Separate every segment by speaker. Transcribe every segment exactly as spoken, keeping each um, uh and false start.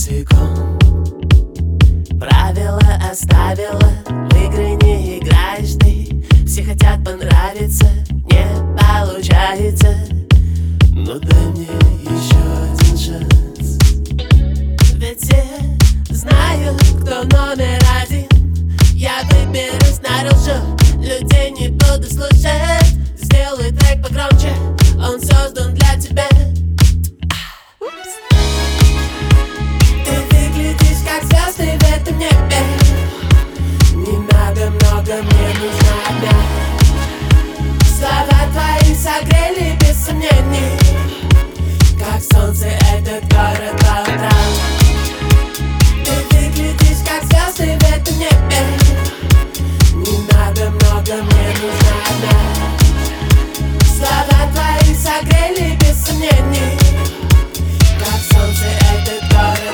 Speaker 1: секунд. Правила оставила, в игры не играешь ты. Все хотят понравиться, не получается. Но дай мне еще один шанс. Ведь все знают, кто номер один. Я выберусь наружу, людей не буду слушать. Сделай трек погромче, он создан для тебя. Ты выглядишь как звезды в этом небе. Не надо много, мне нужна одна. Слова твои согрели без сомнений, как солнце этот город по утрам. Ты выглядишь как звезды в этом небе. Не надо много, мне нужна одна. Слова твои согрели без сомнений, как солнце этот город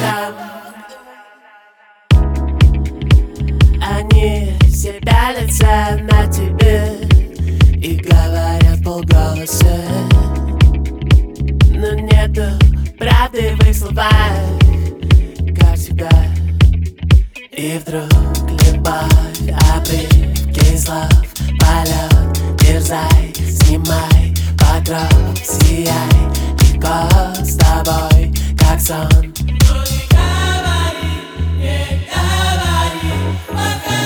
Speaker 1: по утрам. Они все пялятся на тебе и говорят полголоса, но нету правды в их словах, как всегда. И вдруг любовь, обрывки слов, полет, дерзай, снимай покров, сияй, легко с тобой, как сон.
Speaker 2: Ну не говори, не говори пока.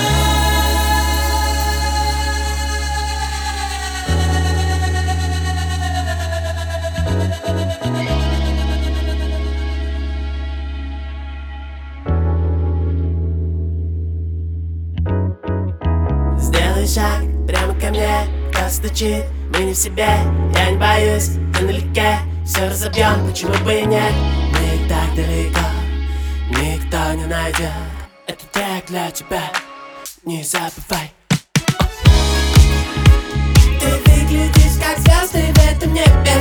Speaker 1: Сделай шаг прямо ко мне, кто стучит, мы не в себе. Я не боюсь, ты налегке, все разобьем, почему бы и нет. Мы так далеко, никто не найдет. Это трек для тебя, не забывай. Ты выглядишь как звезды в этом небе.